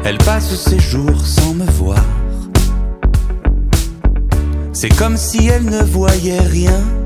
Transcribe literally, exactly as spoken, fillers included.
Elle passe ses jours sans me voir. C'est comme si elle ne voyait rien.